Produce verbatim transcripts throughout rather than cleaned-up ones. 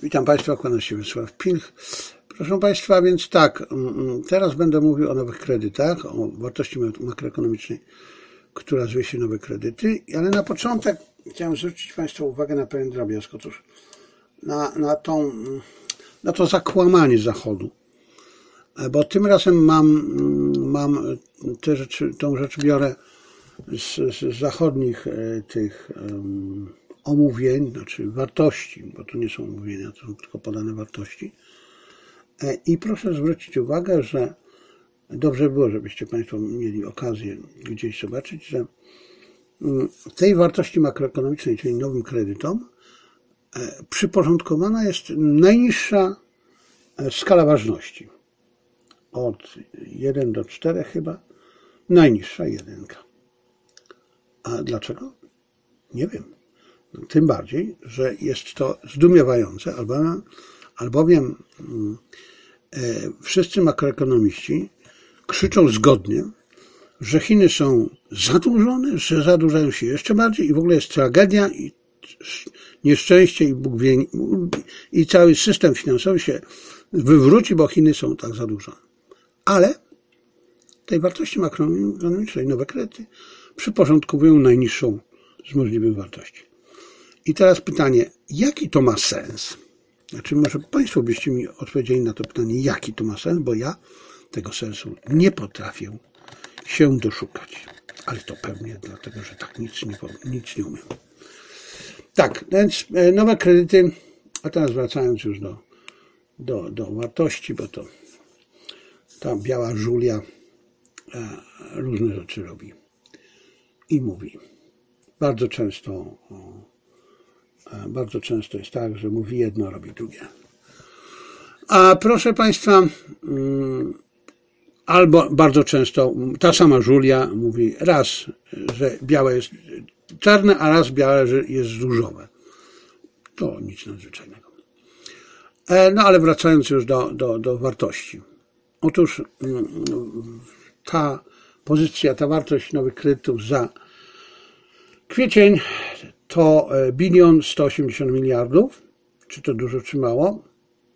Witam Państwa, kłaniam się Wiesław Pilch. Proszę Państwa, więc tak, teraz będę mówił o nowych kredytach, o wartości makroekonomicznej, która zwie się nowe kredyty, ale na początek chciałem zwrócić Państwa uwagę na pewien drobiazg, otóż na, na, tą, na to zakłamanie Zachodu, bo tym razem mam, mam te rzeczy, tą rzecz biorę z, z zachodnich tych um, omówień, znaczy wartości, bo to nie są omówienia, to są tylko podane wartości. I proszę zwrócić uwagę, że dobrze było, żebyście Państwo mieli okazję gdzieś zobaczyć, że tej wartości makroekonomicznej, czyli nowym kredytom, przyporządkowana jest najniższa skala ważności. Od jeden do czterech chyba, najniższa jedynka. A dlaczego? Nie wiem. Tym bardziej, że jest to zdumiewające, albowiem e, wszyscy makroekonomiści krzyczą zgodnie, że Chiny są zadłużone, że zadłużają się jeszcze bardziej i w ogóle jest tragedia i nieszczęście i Bóg wie, i cały system finansowy się wywróci, bo Chiny są tak zadłużone. Ale tej wartości makroekonomicznej nowe kredyty przyporządkowują najniższą z możliwych wartości. I teraz pytanie, jaki to ma sens? Znaczy, może Państwo byście mi odpowiedzieli na to pytanie, jaki to ma sens, bo ja tego sensu nie potrafię się doszukać. Ale to pewnie dlatego, że tak nic nie, nic nie umiem. Tak, więc nowe kredyty, a teraz wracając już do, do, do wartości, bo to ta biała żulia różne rzeczy robi i mówi. Bardzo często Bardzo często jest tak, że mówi jedno, robi drugie. A proszę Państwa, albo bardzo często ta sama żulia mówi raz, że białe jest czarne, a raz białe, że jest różowe. To nic nadzwyczajnego. No ale wracając już do, do, do wartości. Otóż ta pozycja, ta wartość nowych kredytów za kwiecień to bilion sto osiemdziesiąt miliardów. Czy to dużo, czy mało?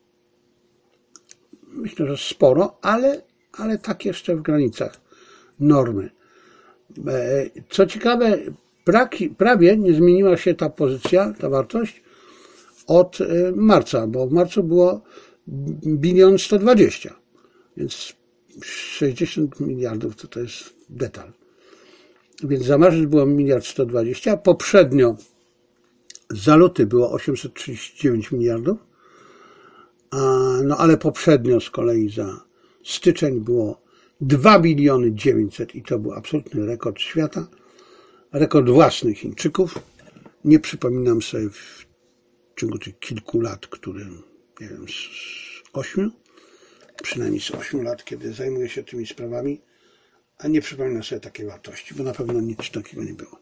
Myślę, że sporo, ale, ale tak jeszcze w granicach normy. Co ciekawe, prawie nie zmieniła się ta pozycja, ta wartość od marca, bo w marcu było bilion sto dwadzieścia, więc sześćdziesiąt miliardów to, to jest detal. Więc za marzec było miliard sto dwadzieścia, poprzednio za luty było osiemset trzydzieści dziewięć miliardów, no ale poprzednio z kolei za styczeń było dwa biliony dziewięćset i to był absolutny rekord świata, rekord własny Chińczyków. Nie przypominam sobie w ciągu tych kilku lat, które, nie wiem, z ośmiu, przynajmniej z ośmiu lat, kiedy zajmuję się tymi sprawami, a nie przypominam sobie takiej wartości, bo na pewno nic takiego nie było.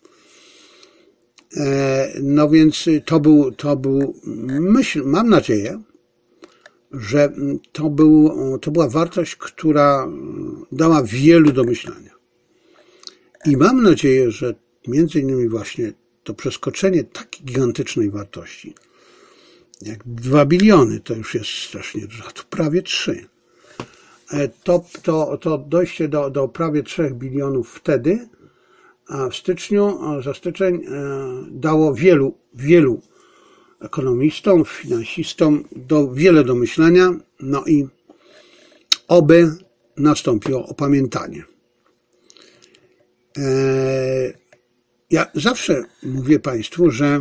No więc to był, to był myśl, mam nadzieję, że to, był, to była wartość, która dała wielu do myślenia. I mam nadzieję, że między innymi właśnie to przeskoczenie takiej gigantycznej wartości, jak dwa biliony, to już jest strasznie dużo, to prawie trzy. To, to, to dojście do, do prawie trzech bilionów wtedy, a w styczniu, za styczeń dało wielu, wielu ekonomistom, finansistom do, wiele do myślenia, no i oby nastąpiło opamiętanie. Ja zawsze mówię Państwu, że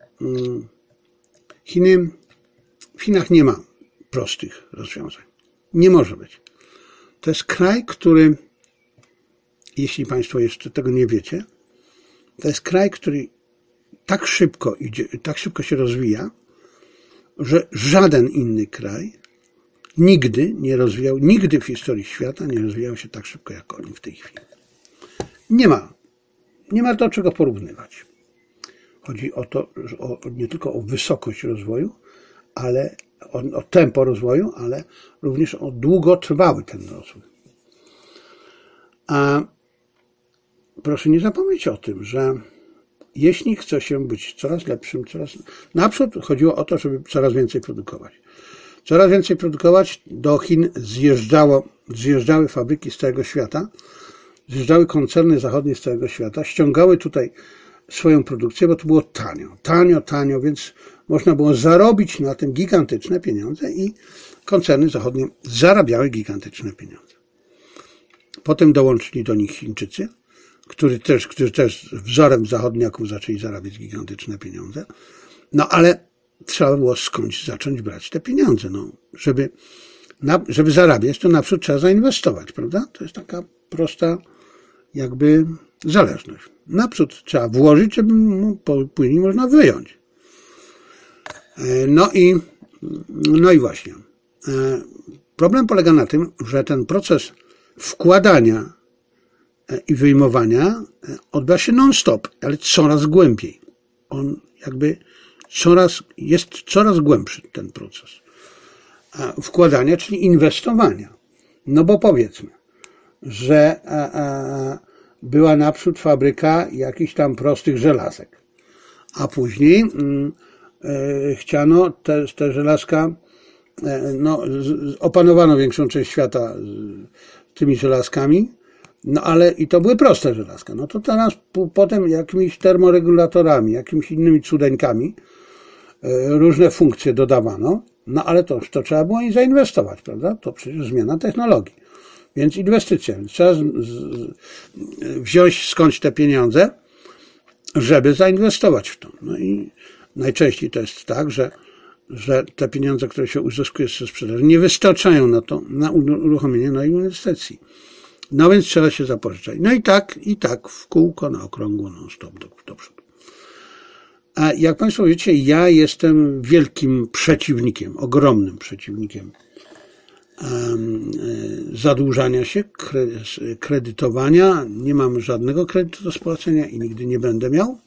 Chiny, w Chinach nie ma prostych rozwiązań. Nie może być. To jest kraj, który, jeśli Państwo jeszcze tego nie wiecie, to jest kraj, który tak szybko idzie, tak szybko się rozwija, że żaden inny kraj nigdy nie rozwijał, nigdy w historii świata nie rozwijał się tak szybko jak oni w tej chwili. Nie ma, nie ma do czego porównywać. Chodzi o to, o, nie tylko o wysokość rozwoju, ale o, o tempo rozwoju, ale również o długotrwały ten rozwój. A proszę nie zapomnieć o tym, że jeśli chce się być coraz lepszym, coraz... Naprzód chodziło o to, żeby coraz więcej produkować. Coraz więcej produkować, do Chin zjeżdżało, zjeżdżały fabryki z całego świata, zjeżdżały koncerny zachodnie z całego świata, ściągały tutaj swoją produkcję, bo to było tanio, tanio, tanio, więc można było zarobić na tym gigantyczne pieniądze i koncerny zachodnie zarabiały gigantyczne pieniądze. Potem dołączyli do nich Chińczycy, którzy też, którzy też wzorem zachodniaków zaczęli zarabiać gigantyczne pieniądze. No ale trzeba było skądś zacząć brać te pieniądze. No, żeby, na, żeby zarabiać, to naprzód trzeba zainwestować, prawda? To jest taka prosta jakby zależność. Naprzód trzeba włożyć, żeby no, później można wyjąć. No i, no i właśnie. Problem polega na tym, że ten proces wkładania i wyjmowania odbywa się non-stop, ale coraz głębiej. On jakby coraz, jest coraz głębszy ten proces wkładania, czyli inwestowania. No bo powiedzmy, że była naprzód fabryka jakichś tam prostych żelazek, a później chciano te, te żelazka, no opanowano większą część świata tymi żelazkami, no ale i to były proste żelazka. No to teraz potem jakimiś termoregulatorami, jakimiś innymi cudeńkami różne funkcje dodawano, no ale to, to trzeba było i zainwestować, prawda? To przecież zmiana technologii. Więc inwestycja. Trzeba z, z, wziąć skądś te pieniądze, żeby zainwestować w to. No i najczęściej to jest tak, że, że te pieniądze, które się uzyskuje ze sprzedaży, nie wystarczają na to, na uruchomienie nowej inwestycji. No więc trzeba się zapożyczać. No i tak, i tak w kółko, na okrągło, non stop do, do przodu. A jak Państwo wiecie, ja jestem wielkim przeciwnikiem, ogromnym przeciwnikiem um, zadłużania się, kredytowania. Nie mam żadnego kredytu do spłacenia i nigdy nie będę miał.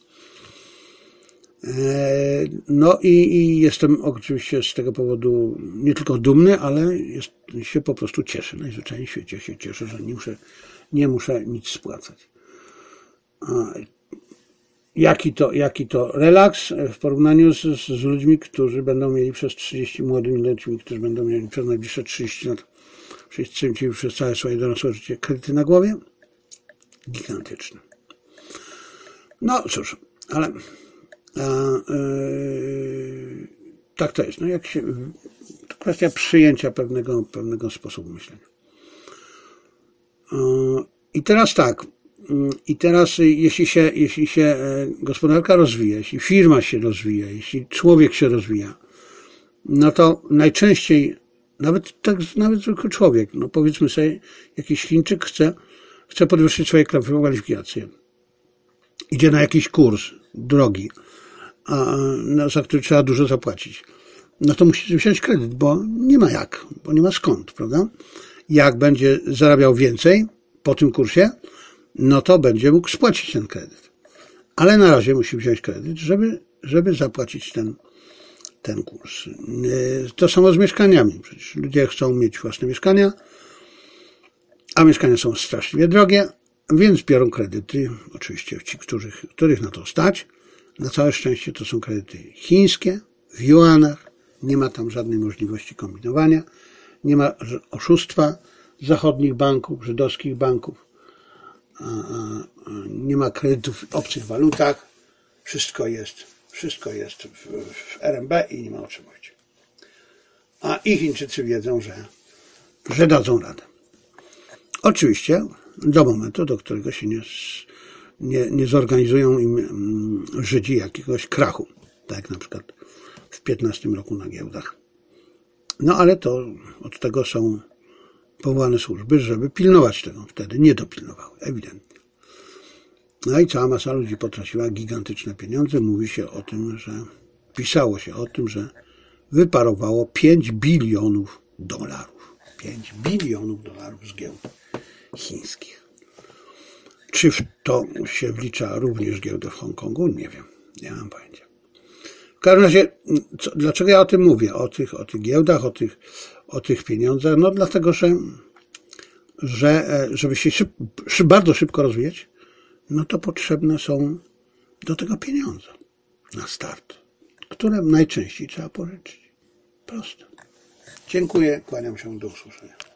No i, i jestem oczywiście z tego powodu nie tylko dumny, ale jest, się po prostu cieszę. Najzwyczajniej w świecie się cieszę, że nie muszę, nie muszę nic spłacać. Jaki to, jaki to relaks w porównaniu z, z ludźmi, którzy będą mieli przez trzydzieści, młodymi ludźmi, którzy będą mieli przez najbliższe trzydzieści lat, przez, przez całe swoje dorosłe życie kredyty na głowie? Gigantyczne. No cóż, ale a, yy, tak to jest. No jak się, to kwestia przyjęcia pewnego, pewnego sposobu myślenia. Yy, I teraz tak. I teraz jeśli się, jeśli się gospodarka rozwija, jeśli firma się rozwija, jeśli człowiek się rozwija, no to najczęściej, nawet tak, nawet zwykły człowiek, no powiedzmy sobie, jakiś Chińczyk chce, chce podwyższyć swoje kwalifikacje. Idzie na jakiś kurs drogi, a, za który trzeba dużo zapłacić. No to musi wziąć kredyt, bo nie ma jak, bo nie ma skąd, prawda? Jak będzie zarabiał więcej po tym kursie, no to będzie mógł spłacić ten kredyt. Ale na razie musi wziąć kredyt, żeby, żeby zapłacić ten, ten kurs. To samo z mieszkaniami. Przecież ludzie chcą mieć własne mieszkania, a mieszkania są straszliwie drogie, więc biorą kredyty, oczywiście ci, których, których na to stać. Na całe szczęście to są kredyty chińskie, w juanach, nie ma tam żadnej możliwości kombinowania, nie ma oszustwa zachodnich banków, żydowskich banków, nie ma kredytów w obcych walutach, wszystko jest, wszystko jest w, w R M B i nie ma o czym mówić. A i Chińczycy wiedzą, że, że dadzą radę. Oczywiście do momentu, do którego się nie, nie, nie zorganizują im Żydzi jakiegoś krachu, tak jak na przykład w piętnastym roku na giełdach. No ale to od tego są powołane służby, żeby pilnować tego. Wtedy nie dopilnowały, ewidentnie. No i cała masa ludzi potraciła gigantyczne pieniądze. Mówi się o tym, że pisało się o tym, że wyparowało pięć bilionów dolarów. pięć bilionów dolarów z giełd chińskich. Czy w to się wlicza również giełdę w Hongkongu? Nie wiem. Nie mam pojęcia. W każdym razie, co, dlaczego ja o tym mówię? O tych, o tych giełdach, o tych, o tych pieniądzach? No dlatego, że, że żeby się szyb, szyb, bardzo szybko rozwijać, no to potrzebne są do tego pieniądze na start, które najczęściej trzeba pożyczyć. Proste. Dziękuję, kłaniam się, do usłyszenia.